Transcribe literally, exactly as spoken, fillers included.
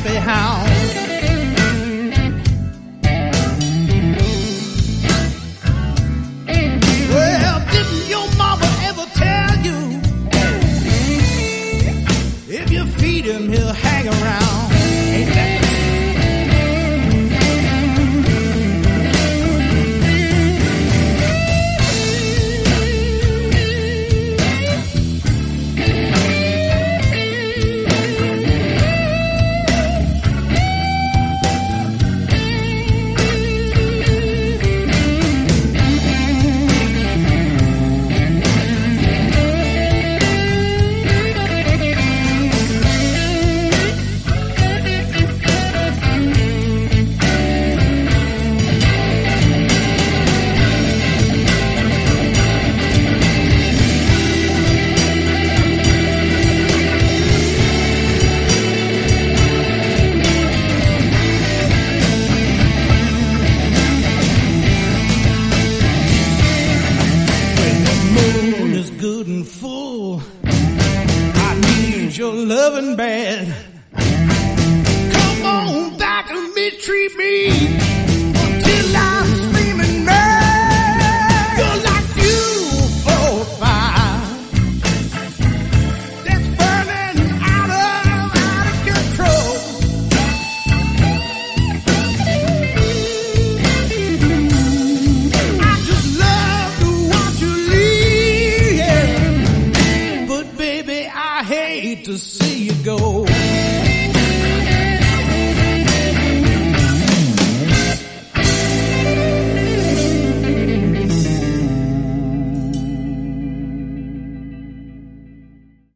happy hound. Well, didn't your mama ever tell you, if you feed him, he'll hang around? Ain't that the loving bad. Come on back and mistreat me until I'm screaming mad. You're like fuel for a fire that's burning out of, out of control. I just love to watch you leave, yeah. But baby, I hate to see you go.